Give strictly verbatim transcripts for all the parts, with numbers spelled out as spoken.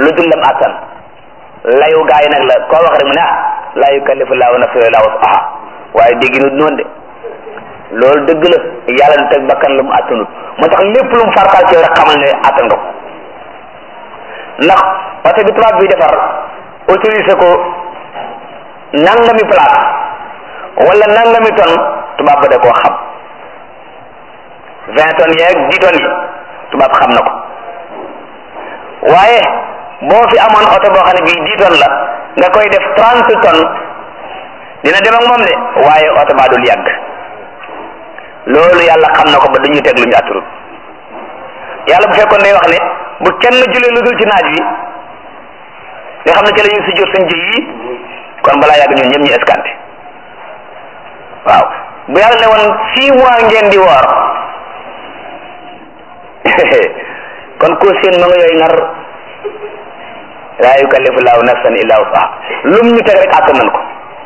lu dul lam attan layu gaay nag la koo wax rek mu ne ah laa yukallifu laahu nafsan illaa wus'ahaa waaye dégg nu noonu de loolu dëgg la yàlla du teg bakkan lu mu attanut moo tax lépp lu mu fartaal ci rek xamal ne attan nga ko ndax oto bi tubaab bi defar autorisé ko nangami place wala nangami tonne tubaab ba da koo xam vingt tonnes yeeg dix tonnes yi tubaab xam na ko waaye boo fi amoon oto boo xam ne bii dix tonnes la nga koy def trente tonnes dina dem ak moom de waaye oto baa dul yàgg loolu yàlla xam na ko ba duñu teg lu ñu atturut yàlla bu fekkoon day wax ne bu kenn jullee lu dul ci naaj wi nga xam ne ci la ñuy sujjóot suñ jë yi kon balaa yàgg ñun ñëpp ñu escanté waaw bu yàlla ne woon six mois ngeen di woor kon ko seen ma nga yooyu nar laa yukallifu laahu nafsan illaa wus'ahaa lum ñu teg rek àttan nañ ko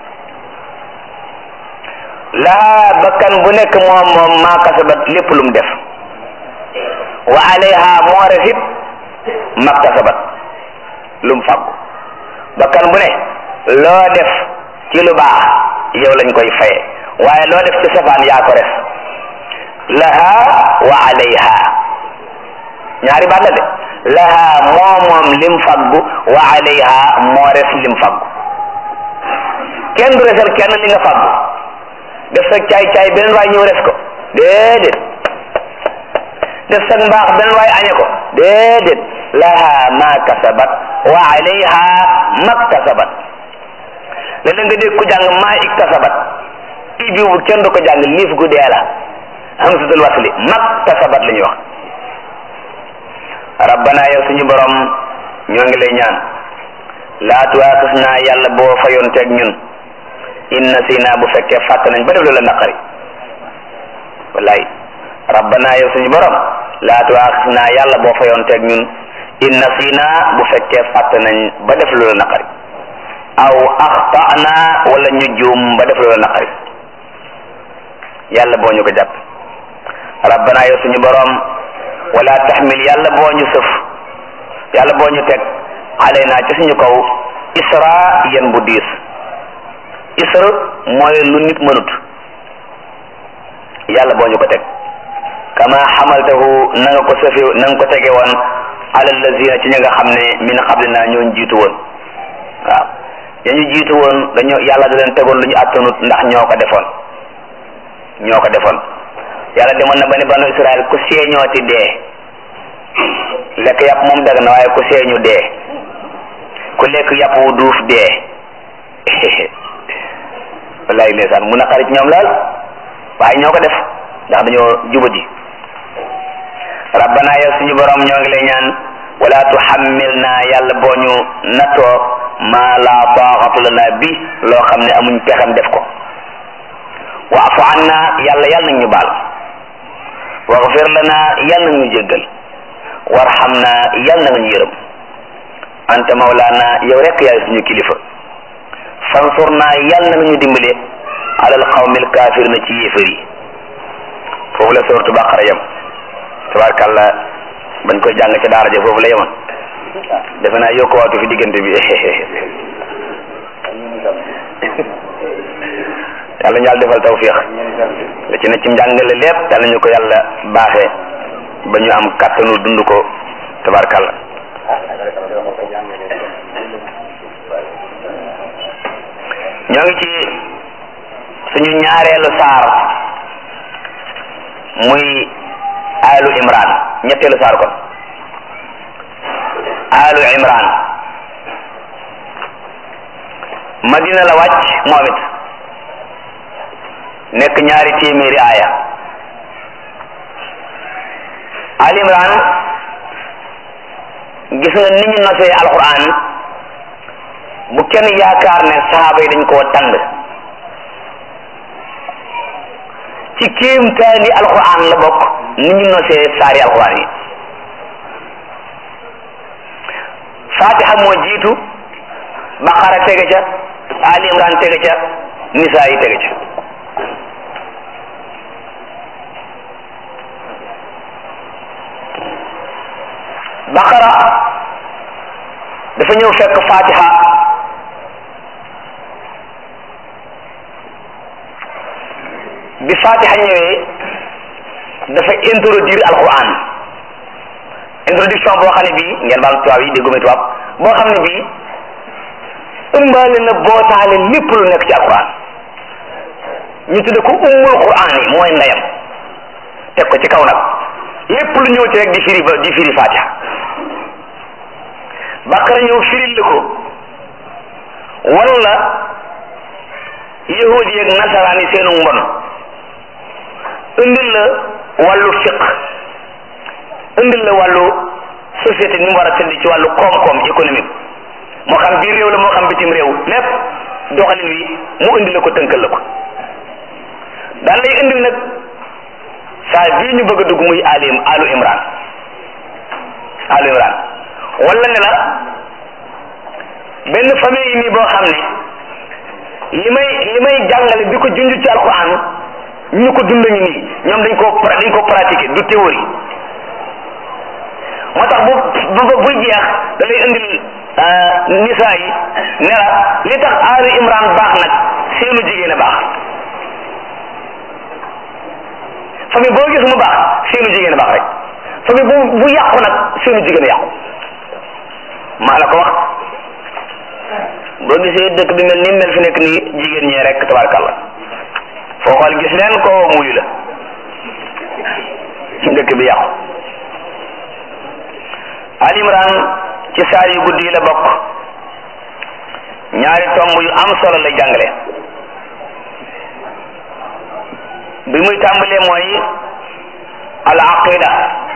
laa bakkan bu nekk moom moom maa kasabat lépp lum def wa alayha moo refit maktasabat lum fàggu bakkan bu ne loo def ci lu baax yow lañ koy faye waaye loo def ci safaan yaa ko res laha wa alayha ñaari baat la de laha moo moom lim faggu wa alayha moo res lim faggu kenn du resal kenn li nga faggu def sa caay caay beneen waay ñëw res ko déedéet def sa mbaax beneen waay añe ko déedéet laha ma kasabat wa alayha maktasabat léeg-léeg nga dégg ku jàng maa iktasabat i bi bu kenn du ko jàng liif gu dee la hamzatul wasli maktasabat la ñuy wax rabbana yow suñu borom ñoo ngi lay ñaan laa tuwaaxisna yàlla boo fayoon teeg ñun inna sina bu fekkee fàtt nañ ba def lu la naqari wallaay rabbana yow suñu borom laa tuwaaxisna yàlla boo fayoon teeg ñun inna sina bu fekkee fàtt nañ ba def lu la naqari aw axtana wala ñu juum ba def lu la naqari yàlla boo ñu ko jàpp rabbana yow suñu borom wala taxmil yàlla boo ñu sëf yàlla boo ñu teg alayna ci suñu kaw isra yen bu diis isra mooy lu nit mënut yàlla boo ñu ko teg kama xamaltahu na nga ko sëfe na nga ko tege woon ala lazina ci ñi nga xam ne min qablina ñoo jiitu woon waaw ya ñu jiitu woon dañoo yàlla da leen tegoon lu ñu attanut ndax ñoo ko defoon ñoo ko defoon yàlla demoon na ba ne banu Israël ku seeñooti dee lekk yàpp moom dagg na waaye ku seeñu dee ku lekk yàpp wu duuf dee wallaay ndeysaan mun a xarit ñoom laal waaye ñoo ko def ndax dañoo jubati rabbana yow suñu borom ñoo ngi lay ñaan wala tuhammilna yàlla boo ñu nattoo ma la taqata lana bi loo xam ne amuñ pexam def ko wa'fu anna yàlla yàlla nañ ñu baal waghfir lana yàlla na ñu jéggal warhamna yàlla na nga ñu yërëm anta mawlana yow rek yaay suñu kilifa fansurna yàlla na nga ñu dimbale alal qawmil kaafir na ci yéefar yi foofu la sooratu Baqara yam tabaarkalla bañ koy jàng ci daara ja foofu la yemoon defe naa yokku waatu fi diggante bi yàlla ñu yàlla defal tawfiix la ci ne ci njàngale lépp yàlla ñu ko yàlla baaxee ba ñu am kàttanu dund ko tabarkalla ñoo ngi ci suñu ñaareelu saar muy alu imran ñetteelu saar kon alu imran madina la wàcc moom it nekk ñaari téeméeri aaya al imran gis nga ni ñu nosee alquran bu kenn yaakaar ne sahaaba yi dañ koo tànd ci kéemtaani alquran la bokk ni ñu nosee saari alquran yi fatiha moo jiitu baqara tege ca ali imran tege ca nisaa yi tege ca baqara dafa ñëw fekk fatiha bi fatiha ñëwee dafa introduire alquran introduction boo xam ne bii ngeen baal tubaab yi dégguma tubaab boo xam ne bii ëmbaale na bootaale lépp lu nekk ci alquran ñu tudde ko ummul quran yi mooy ndeyam teg ko ci kaw nag lépp lu ñëw ci rek di firi ba di firi fatiha baqara ñëw firil la ko wala yahudi yeeg nasaraan yi seenu mbon indil la wàllu fiq indil la wàllu société ni mu war a tëdd ci wàllu koom-koom économique moo xam biir réew la moo xam bitim réew lépp doxalin wi mu indi la ko tënkal la ko daan lay indil nag saa bii ñu bëgg a dugg muy alim alu imran alu imran wala ne la benn famille yi nii boo xam ne li may li may jàngale di ko junj ci alquran ñu ko dund ñu nii ñoom dañ ko dañ ko pratiquer du théorie moo tax bu bu buy jeex da lay indil nisaa yi ne la li tax aali imran baax nag seenu jigéen a baax famille boo gis mu baax seenu jigéen a baax rek famille bu bu yàqu nag seenu jigéen a yàqu maa la ko wax boo gisee dëkk bi mel ni mel fi nekk nii jigéen ñee rek tabarkalla foo xool gis leen ko muyu la dëkk bi yàqu. Ali Imran ci saar yu guddi yi la bokk ñaari tomb yu am solo lay jàngale bi muy tàmbalee mooy al aqida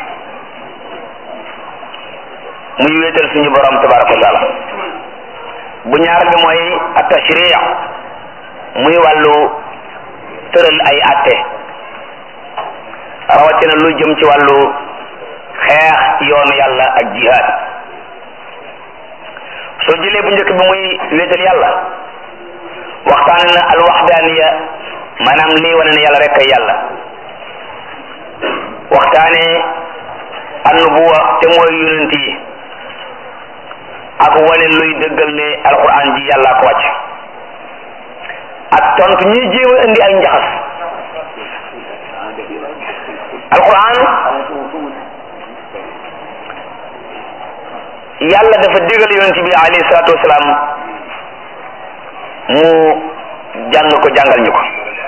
muy wéetal suñu borom tabaraka wa taala bu ñaar bi mooy at tashri' muy wàllu tëral ay atte rawatina lu jëm ci wàllu xeex ci yoonu yàlla ak jihaad soo jëlee bu njëkk bi muy wéetal yàlla waxtaane na al waxdaaniya maanaam lii wane ne yàlla rek ay yàlla waxtaane an nubuwa te mooy yonent yi ak wane luy dëggal ne alquran ji yàlla ko wàcc ak tontu ñuy jéem a indi ay njaxas alquran yàlla dafa digal yonent bi alayhi salaatu wasalaam mu jàng ko jàngal ñu ko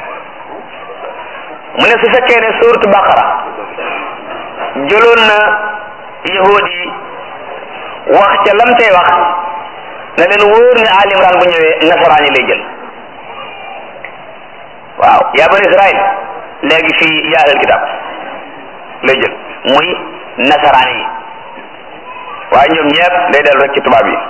mu ne su fekkee ne suuratu baqara jëloon na yahuud yi wax ca lam tey wax na leen wóor ne Ali Imran bu ñëwee nasaraan yi lay jël waaw yaa bani Israël léegi fii yaa ahlal kitaab lay jël muy nasaraan yi waaye ñoom ñëpp day dellu rek ci tubaab yi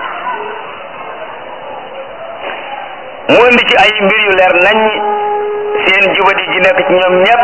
mu indi ci ay mbir yu leer nañ seen jubadi ji nekk ci ñoom ñëpp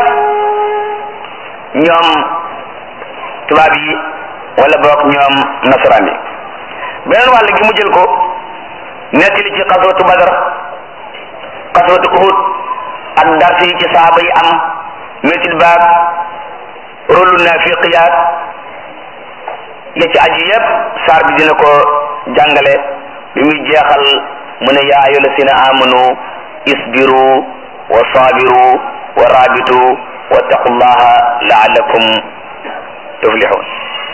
ñoom tubaab yi wala boog ñoom nasaraan yi beneen wàll gi mu jël ko nettali ci xaswatu badar xaswatu uhud ak dars yi ci saaba yi am métit baag rôlu naafiqiyaat ya ci aji yépp saar bi dina ko jàngale bi muy jeexal mu ne yaa ayyuha llazina amanu isbiru wa sabiru wa rabitu wattaqullaha la'allakum tuflihun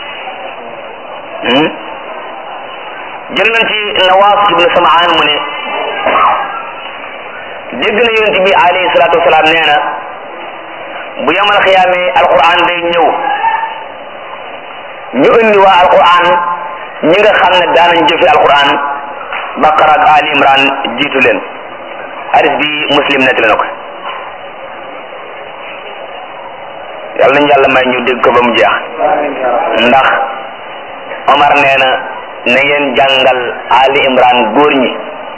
jël nañ ci Nawaas ibnu Samaan mu ne dégg na yonent bi alayhi salaatu wasalaam nee na bu yamal xiyaamee alquran day ñëw ñu indi waa alquran ñi nga xam ne daanañ jëfe alquran Baqara ak Ali Imran jiitu leen hadis bi Muslim nettali na ko yàlla nañu yàlla may ñu dégg ko ba mu jeex ndax Omar nee na na ngeen jàngal Ali Imran góor ñi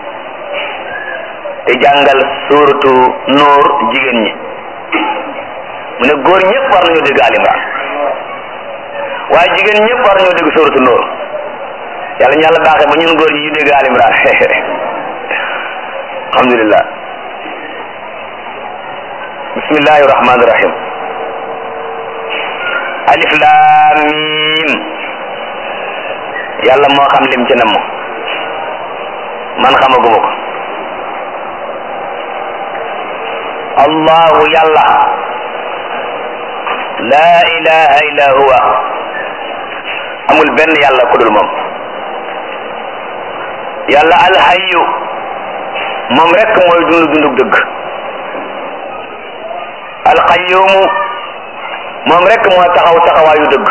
te jàngal suuratu Nuur jigéen ñi mu ne góor ñëpp war nañoo dégg Ali Imran waaye jigéen ñëpp war nañoo dégg suuratu Nuur yàlla ñu yàlla baaxee ba ñun góor ñi ñu dégg Ali Imran alhamdulillah bismillahi rahmani rahim alif lam mim yàlla moo xam lim ci namm man xamaguma ko. allahu yàlla laa ilaha illa huwa amul benn yàlla ku dul moom. yàlla alhayyu moom rek mooy dund dundug dëgg. alqayyumu moom rek moo taxaw taxawaayu dëgg.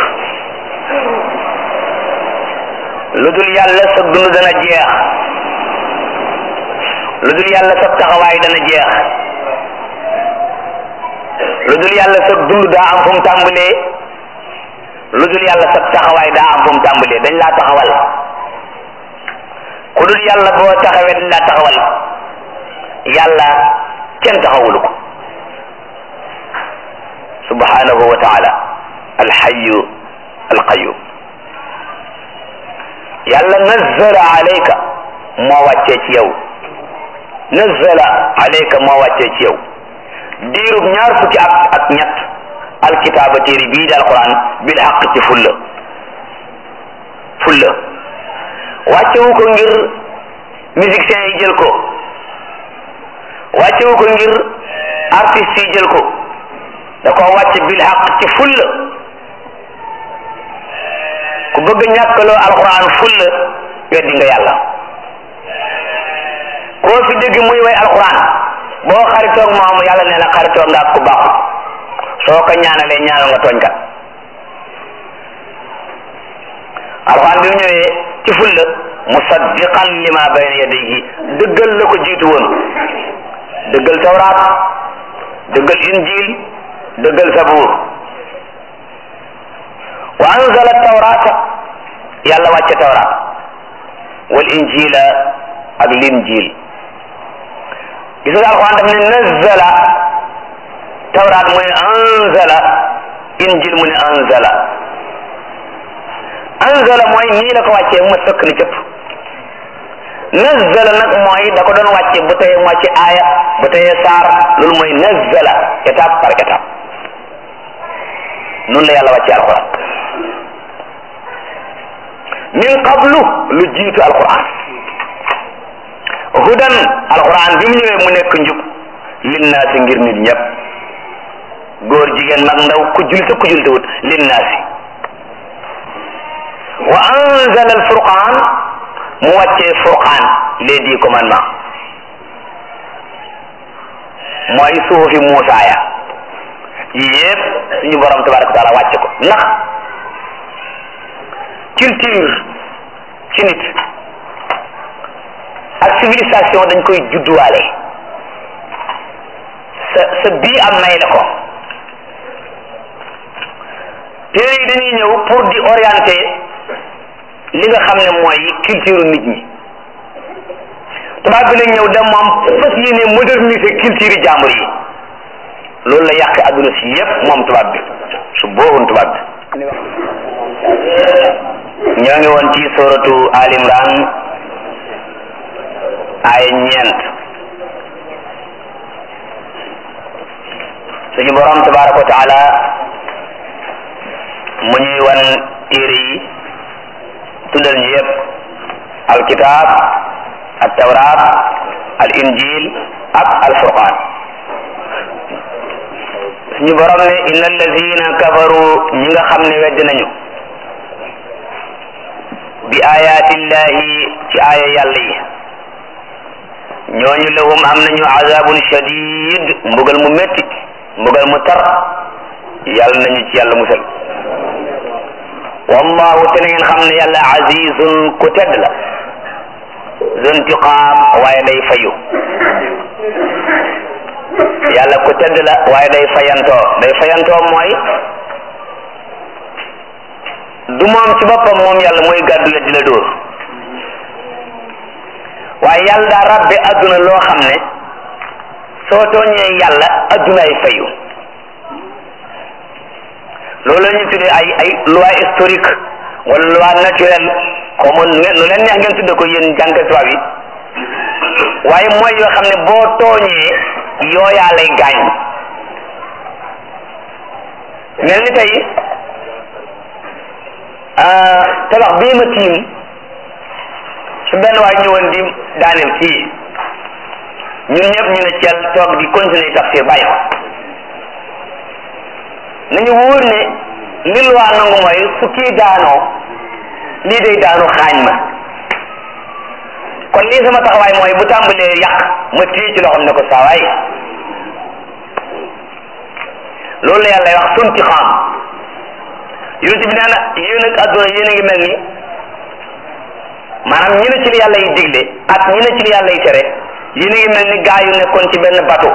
lu dul yàlla sa dund dana jeex. lu dul yàlla sa taxawaay dana jeex. lu dul yàlla sa dund daa am fu mu tàmbalee. lu dul yàlla sa taxawaay daa am fu mu tàmbalee dañ laa taxawal. ku dul yàlla boo taxawee dañ laa taxawal. yàlla kenn taxawulu ko subhanahu wa taala alxayu alqayum. yàlla nazzala alayka moo wàccee ci yow. nazzala alayka moo wàccee ci yow diirub ñaar fukki at ak ñett alkitaaba téere bii di alquran bil xaq ci fulla fulla wàccewu ko ngir musiciens yi jël ko wàccewu ko ngir artistes yi jël ko da ko wàcce bil xaq ci fulla ku bëgg ñàkkaloo alquran fulla weddi nga yàlla. koo fi dégg muy way alquran boo xaritoog moom yàlla nee na xaritoog nga ak ku baaxul soo ko ñaanalee ñaanal nga tooñ kat. alquran bi mu ñëwee ci fulla musaddiqan lima bayna yadayhi dëggal la ko jiitu woon dëggal tawraat dëggal injil dëggal sabuur. wa anzala tawrata yàlla wàcce tawraat wal injila ak linjil. gis nga alquran daf ne nazzala tawraat mu ne anzala injil mu ne anzala. anzala mooy nii la ko wàccee ma sëkk ni cëpp. nazzala nag mooy da ko doon wàcce bu teye moo ci aaya bu teye saar loolu mooy nazzala étape par étape noonu la yàlla wàcce alquran min qablu lu jiitu alquran. hudan alquran bi mu ñëwee mu nekk njub linnaasi ngir nit ñëpp góor jigéen mag ndaw ku julte ku julte wut linnaasi. wa anzala alfurqan mu wàccee furqan les dix commandements mooy suufi Muusa ya yi yëpp suñu borom tabaraka wa taala wàcce ko ndax culture ci nit ak civilisation dañ koy judduwaale sa sa bii am may la ko. téere yi dañuy ñëw pour di orienter li nga xam ne mooy culture nit ñi. tubaab bi lañ ñëw dem moom fas yéene moderniser culture yi jàmbur yi loolu la yàq adduna si yépp moom tubaab bi su booxun tubaab bi. ñoo ngi woon ci suratu Al Imran ay ñeent suñu borom tabaraka wa taala mu ñuy wan téere yi tuddal ñu yëpp alkitab al tawrat al injil ak al furqan. suñu borom ne inna alladina kafaru ñi nga xam ne wedd nañu bi ayatillahi ci aaya yàlla yi ñooñu lahum am nañu azabun shadid mbugal mu metti mbugal mu tar yàlla nañu ci yàlla musal. wallahu te na ngeen xam ne yàlla azizun ku tedd la zuntiqaam waaye day fayu. yàlla ku tedd la waaye day fayantoo day fayantoo mooy du moom ci boppam moom yàlla mooy gàddu la di la dóor waaye yàlla daa rabbe adduna loo xam ne soo tooñee yàlla adduna ay fayu. loolu la ñuy tuddee ay ay loi historique wala loi naturelle comme nu leen neex ngeen tudde ko yéen jàngat tubaab yi waaye mooy yoo xam ne boo tooñee yooyaa lay gaañ. mel ni tey tabax bii ma tiim su benn waay ñëwoon di daaneel fii ñun ñëpp ñu ne cel toog di continuer tafsir bàyyi ko nañu wóor ne li lu waa nangu mooy su kii daanoo lii day daanu xaañ ma kon lii sama taxawaay mooy bu tàmbalee yàq ma téye ci loxoom ne ko saawaay loolu la yàlla wax sunti xam yonent bi nee na yéen ak adduna yéen a ngi mel ni maanaam ñi ne ci li yàlla yi digle ak ñi ne ci li yàlla yi tere yéen a ngi mel ni gaa yu nekkoon ci benn bateau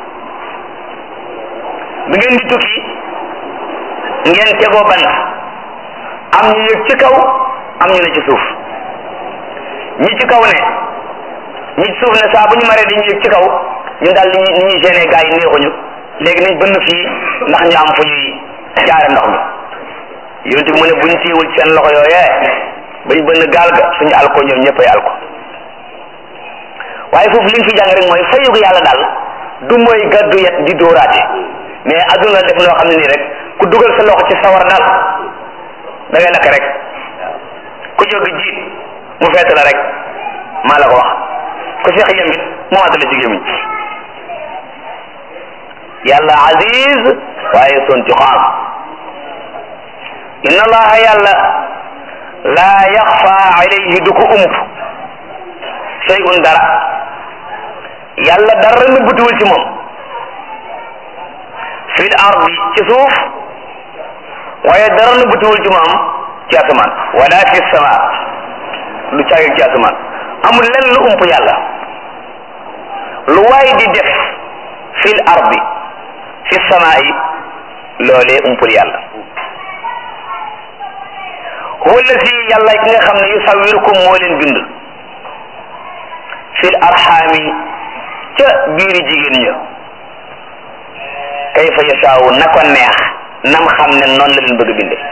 bi ngeen di tukki ngeen tegoo bant am ñu yëg ci kaw am ñu ne ci suuf ñi ci kaw ne ñi ci suuf ne saa bu ñu maree dañuy yëg ci kaw ñun daal ni ñuy ni ñuy gêné gaa yi neexuñu léegi nañ bënn fii ndax ñu am fu ñuy jaare ndox mi yonent bi mu ne buñ téewul seen loxo yooyee bañ bënn gaal ga suñu alko ñoom ñëppay alko waaye foofu li nga fi jàng rek mooy fayugu yàlla daal du mooy gàddu yet di dóoraate mais adduna def loo xam ne nii rek ku dugal sa loxo ci sawar daal da ngay lakk rek ku jóg jiit mu feet la rek maa la ko wax ku seex yemit mu àttale ci gémmiñ yàlla aziz waaye sontiqaam inna allaha yàlla laa yaxfa alayhi du ko ump shay'un dara yàlla dara nëbbatuwul ci moom fil ardi ci suuf waaye dara nëbbatuwul ci moom ci asamaan wala fi sama lu caagee ci asamaan amul lenn lu ump yàlla lu waay di def fil ardi fi samaa'i loolee umpul yàlla huwa allazi yàlla ki nga xam ne yusawwirukum moo leen bind fil arxaami ca biiri jigéen ña kayfa yashaawu na ko neex nam xam ne noonu la leen bëgg a binde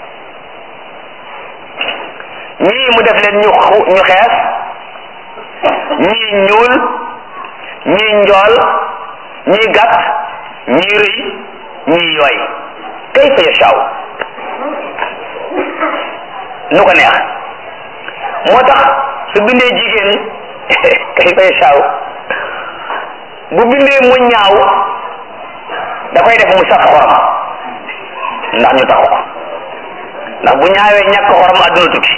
ñii mu def leen ñu ñu xees ñii ñuul ñii njool ñii gàtt ñii rëy ñii yooy kayfa yashaawu nu ko neex moo tax su bindee jigéen kayfa yashaawu bu bindee mu ñaaw da koy def mu saf xorom ndax ñu taxu ko ndax bu ñaawee ñàkk xorom adduna tukki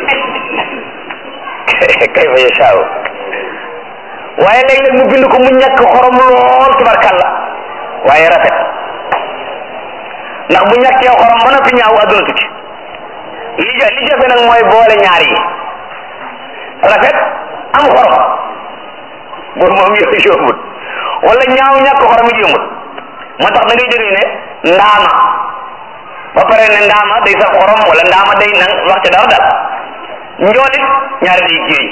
kayfa yashaawu waaye léeg-léeg mu bind ko mu ñàkk xorom lool tubarkalla waaye rafet ndax bu ñàkkee xorom ba noppi ñaaw adduna tukki li ja li jafe nag mooy boole ñaar yi rafet am xorom boobu moom yooyu yombut wala ñaaw ñàkk xorom it yombut moo tax da ngay dégg ne ndaama ba pare ne ndaama day saf xorom wala ndaama day nang wax ci dara dal njoolit ñaari day géey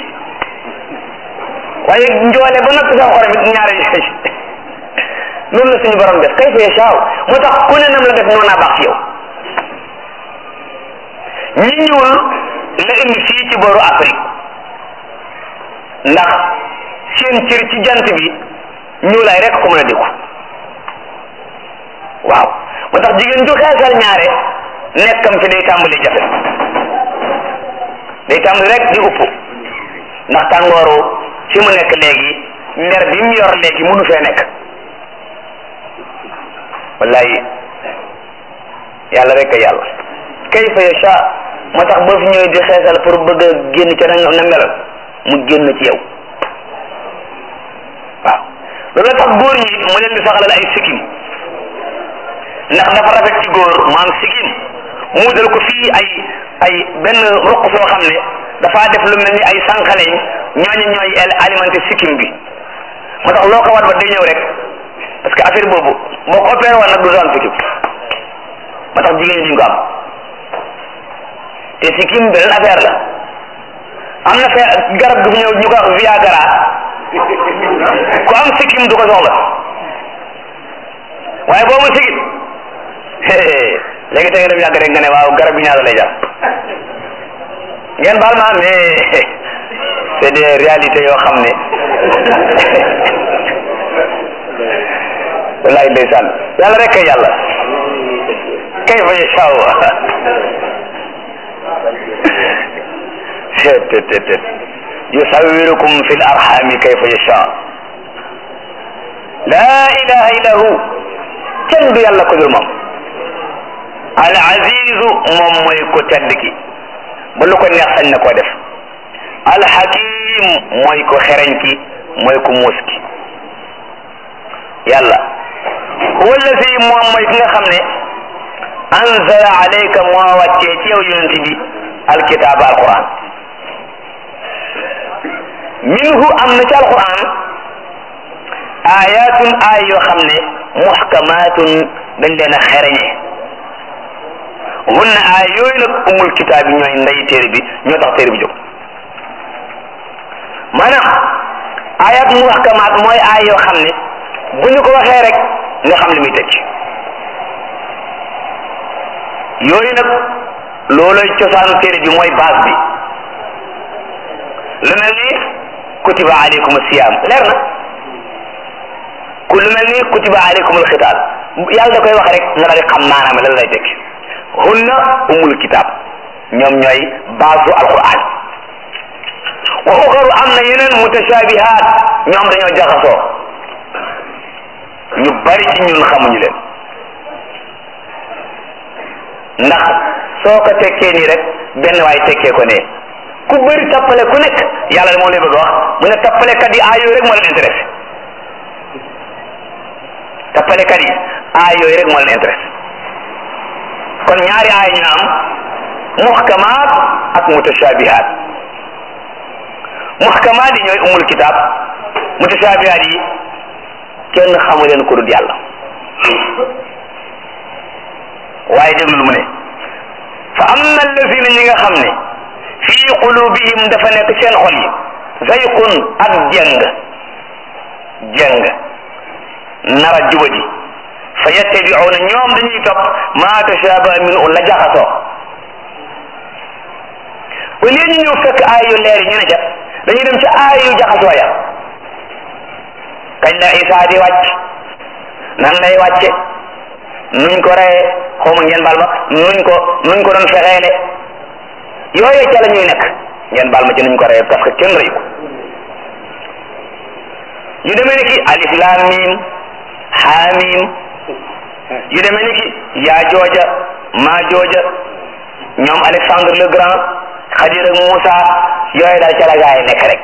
waaye njoole ba noppi saf xorom it ñaari géey noonu la suñu borom def kayfa yashaaw moo tax ku ne nam la def noonu naa baax ci yow ñi ñuul la indi fii ci booru Afrique ndax seen cër ci jant bi ñuulaay rek ko mën a déglu waaw moo tax jigéen ju xeesal ñaare nekkam fi day tàmbali jafe day tàmbali rek di upp ndax tàngooru fi mu nekk léegi nder bi mu yor léegi mënu fee nekk wallahi yàlla rek a yàlla kayfa yasha moo tax boo fi ñëwee di xeesal pour bëgg a génn ca na na melal mu génn ci yow waaw loolu la tax góor ñi mu leen di saxalal ay sikkim ndax dafa rafet ci góor maam sikkim mu dal ko fii ay ay benn ruq soo xam ne dafa def lu mel ni ay sànqaleñ ñooñu ñooy alimenté sikkim bi moo tax loo ko wat ba day ñëw rek parce que affaire boobu boo ko opéré woon nag du doon sikkim moo tax jigéen ñi duñ ko am te sikkim beneen affaire la am na fee garab gu fi ñëw ñu ko wax Viagra ku am sikkim du ko soxla waaye boo mu sikkim léegi te nga dem yàgg rek nga ne waaw garab bi ñaata lay jar ngeen baal ma mais c'est des réalités yoo xam ne wallahi ndeysaan yàlla rek kay yàlla kayfa yashaa yusawwirukum fi l arhami kayfa yasha la ilaha illa hu kenn du yàlla ko dul moom al azizu moom mooy ko tedd ki ba lu ko neex sañ na koo def al hakim mooy ko xereñ ki mooy ko muus ki yàlla huwa allazi moom mooy ki nga xam ne anzala alayka moo wàccee ci yow yonent bi alkitaaba alquran minhu am na ci alquran ayatun ay yoo xam ne muhkamatun dañ leen a xereñe hunna ay yooyu nag umul kitaab yi ñooy ndey téere bi ñoo tax téere bi jóg maanaam ayat muhkamat mooy ay yoo xam ne bu ñu ko waxee rek nga xam li muy tekki yooyu nag looloy cosaanu téere bi mooy base bi lu mel ni kutiba alaykum siyam leer na ku lu mel ni kutiba alaykum alxitaal yàlla da koy wax rek nga daal di xam maanaam lan lay tekki hunna umul kitab ñoom ñooy baasu alquran wa uxaru am na yeneen mutashabihat ñoom dañoo jaxasoo ñu bari ci ñun xamuñu leen ndax soo ko tekkee nii rek benn waay tekkee ko ne ku bëri tappale ku nekk yàlla moo lay bëgg a wax mu ne tappalekat yi aay yooyu rek moo leen intéressé tappalekat yi aay yooyu rek moo leen intéressé kon ñaari aay ñu am muhkamaat ak mutashabihaat muhkamaat yi ñooy umul kitaab mutashabihaat yi kenn xamu leen ku dul yàlla waaye déglul mu ne fa amma allazina ñi nga xam ne fii qulubihim dafa nekk seen xol yi zayqun ak jeng jeng nara jubadi fa yattabi'una ñoom dañuy topp ma tashabaha minhu la jaxasoo au lieu ñu ñëw fekk aay yu leer yi ñu ne ca dañuy dem ci aay yu jaxasoo ya kañ la Isa di wàcc nan lay wàcce nuñ ko reye xawma ngeen baal ma nuñ ko nuñ ko doon fexeele yooyu ca la ñuy nekk ngeen baal ma ci nuñ ko reye parce que kenn reyu ko yu demee ni ki alif lam mim hamim yu demee ni ki yaa jooja maa jooja ñoom Alexandre le Grand Xadir ak Moussa yooyu daal ca la gaay nekk rek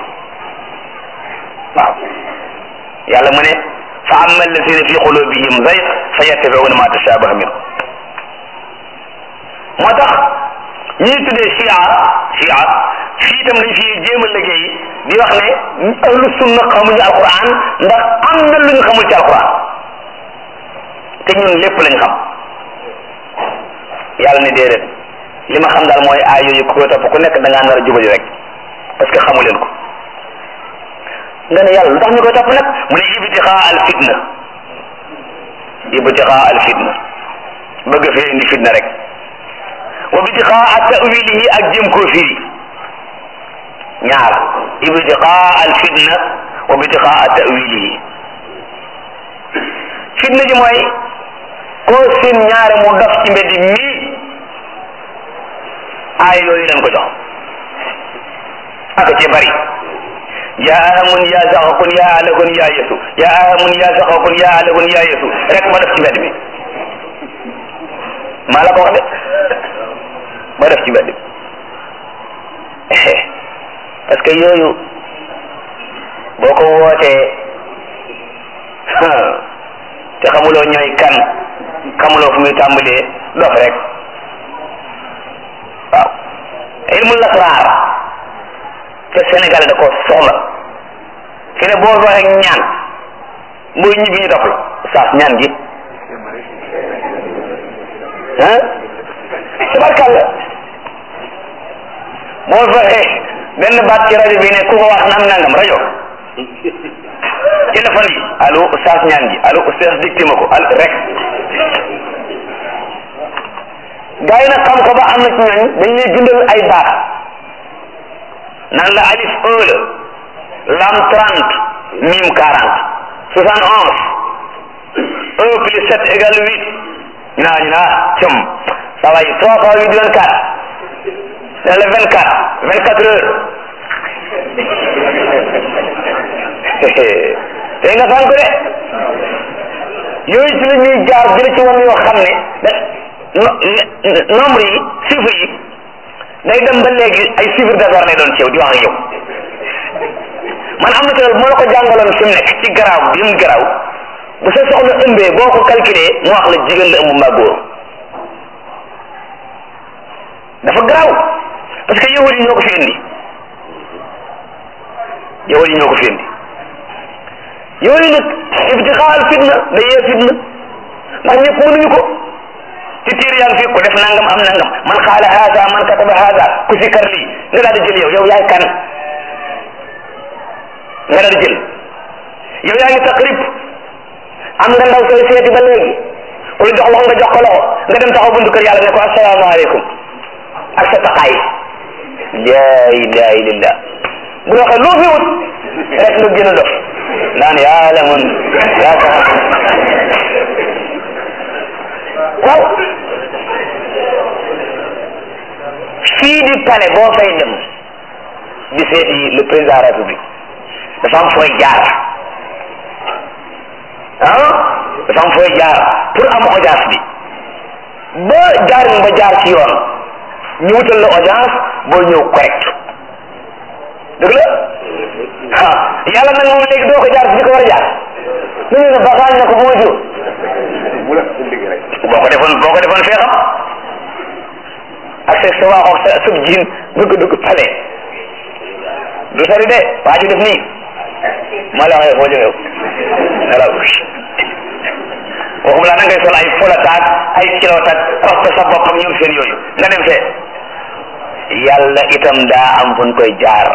waaw yàlla mu ne fa amma allazina fi qulubihim zayg fa yattabi'una ma tashabaha minhu moo tax ñuy tuddee chia chia fii itam dañ fi jéem a liggéey di wax ne ahlu sunna xamuñu alquran ndax am na lu ñu xamul ci alquran te ñun lépp lañ xam yàlla ne déedéet li ma xam daal mooy aay yooyu ku ko topp ku nekk da ngaa nar a jubali rek parce que xamu leen ko nga ne yàlla lu tax ñu koy topp nag mu ne ibtixaa al fitna ibtixaa al fitna bëgg fee indi fitna rek wa ibtixaa ta'wilihi ak jëm koo firi ñaar ibtixaa al fitna wa ibtixaa ta'wilihi fitna ji mooy koo seen ñaare mu dof ci mbedd mii aay yooyu leen ko jox ak ci bari yaa ahamun yaa saxakun yaa alakun yaa yesu yaa ahamun yaa saxakun yaa alakun yaa yesu rek ma def ci mbedd mi maa la ko wax de ma def ci mbedd mi parce que yooyu boo ko wootee te xamuloo ñooy kan xamuloo fu muy tàmbalee dof rek waaw ilmul lasraar te Sénégal da ko soxla fi ne boo waxee ñaan booy ñibbi ñu dox la saas ñaan gi ah tabarkàlla boo waxee benn baat ci rajo bi ne ku ko wax nam nangam rajo téléphone yi allo saas ñaan gi allo saas dicté ma ko al rek gaa yi nag xam ko ba am na ci ñooñ dañ lay bindal ay baat naan la alif un la lam trente mim quarante soixante onze un plus sept égale huit ñu naa ñu naa cëm ça va yi trois fois huit vingt quatre c'est le vingt quatre vingt quatre heures tey nga sànq de yooyu ci la ñuy jaar bi la ci wan yoo xam ne da nombre yi chiffre yi day dem ba léegi ay chiffre d'affaires lay doon ci yow di wax ak yow man am na ci loolu moo la ko jàngaloon fi mu nekk ci garaaw bi mu garaaw bu sa soxla ëmbee boo ko calculé mu wax la jigéen la ëmb mbaa góor dafa garaaw parce que yahudi yi ñoo ko fi indi yahudi yi ñoo ko fi indi yooyu nag ibtixaal fitna da yee fitna ndax ñëpp mënuñu ko ci tiir yaa ngi fi ko def nangam am nangam man xaala haada man kataba haada ku si kar lii nga daal di jël yow yow yaay kan nga daal di jël yow yaa ngi taqrib am nga ndaw sooy seeti ba léegi ku la jox loxo nga jox ko loxo nga dem taxaw buntu kër yàlla ne ko asalaamaaleykum ak sa taqaay laa ilaha illallah bu la waxee loo fi wut rek nga gën a dof naan yàlla mun yaa ko waaw fii di palais boo fay dem di seeti le président de la république dafa am fooy jaar ah dafa am fooy jaar pour am audience bi ba jaarin ba jaar ci yoon ñu wutal la audience boo ñëw correct dëgg la ah yàlla nag moom léegi doo ko jaar fi ko war a jaar nu ñu ne baxaañ na ko moo jur boo ko defoon boo ko defoon fee xam ak sa waaxoog sa sëb jiin bëgg dugg pale du sori de waa ji def nii maa la waxee foo jógee alors waxum laa da ngay sol ay folataak ay kilotaak koste sa bopp ak ñoom seen yooyu nga dem fee yàlla itam daa am fu ñu koy jaar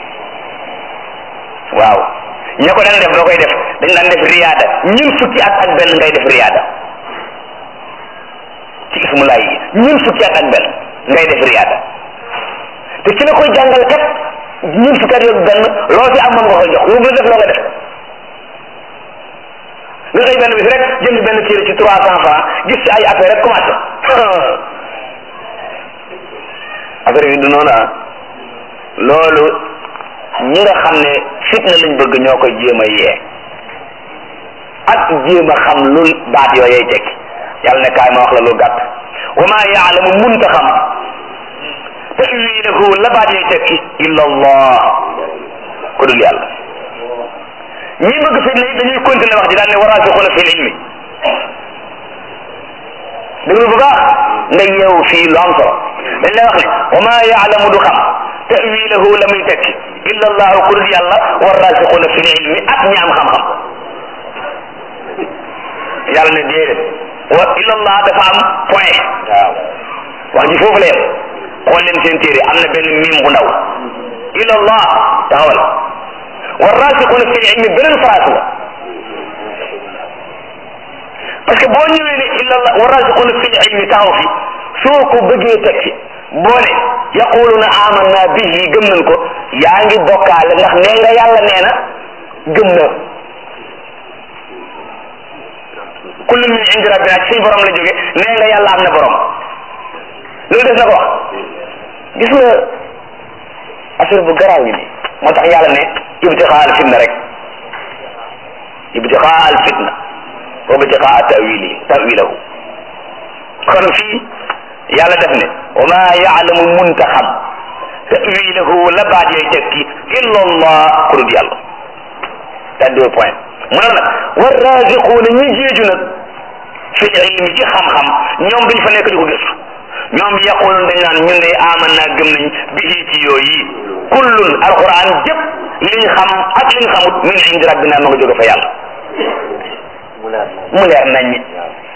waaw ña ko daan def doo koy def dañ daan def riyaada ñun fukki at ak benn ngay def riyaada ci ismulaay yi ñun fukki at ak benn ngay def riyaada te ki la koy jàngal kat ñun fukki at ak benn loo ci am moom nga koy jox lu mu la def loo nga def nga xëy benn bis rek jënd benn téere ci trois cent francs gis ci ay affaire rek commencé affaire yi du noonu ah loolu ñi nga xam ne fitna lañ bëgg ñoo koy jéem a yee ak jéem a xam lu baat yooyay tekki yàlla ne kaay ma wax la lu gàtt wa ma yaalamu munta xam tawilahu la baat yooy tekki illa allah ku dul yàlla ñi bëgg fitna yi dañuy continuer wax ji daal ne waraasixuuna fil ilmi déglu bu baax nga yeewu fii lu am solo dañ lay wax ne wa ma yaalamu du xam tawilahu la muy tekki illa allahu ku dul yàlla waraasixuuna fil ilmi ak ñi am xam-xam yàlla ne déedéet wa illa allah dafa am point waaw wax ji foofu la yem xool leen seen téere am na benn mim bu ndaw illa allah taxawal waraasixuuna fil ilmi beneen phrase la parce que boo ñëwee ne illa allah waraasixuuna fil ilmi taxaw fi soo ko bëggee tekki boo ne yaquluna amanna bihi gëm nañ ko yaa ngi bokkaale ndax nee nga yàlla nee na gëm na kullu min indi rabbina ci suñ borom la jóge nee nga yàlla am na borom loolu des na ko wax gis nga affaire bu garaaw gi nii moo tax yàlla ne ibtixaa al fitna rek ibtixaa al fitna wa ibtixaa tawili tawilahu kon fii yàlla def ne wa ma yaalamu munta xam tawilahu la baat yooy tekki illa allah ku dul yàlla c'est deux points mu ne nag war raziquuna ñi jéeju nag fi ilmi ci xam-xam ñoom duñ fa nekk di ko gëstu ñoom yaqulun dañ naan ñun day aman naa gëm nañ bihi ci yooyu kullun alquran jëpp liñ xam ak liñ xamut min indi rabbina ma nga jóge fa yàlla mu leer nañ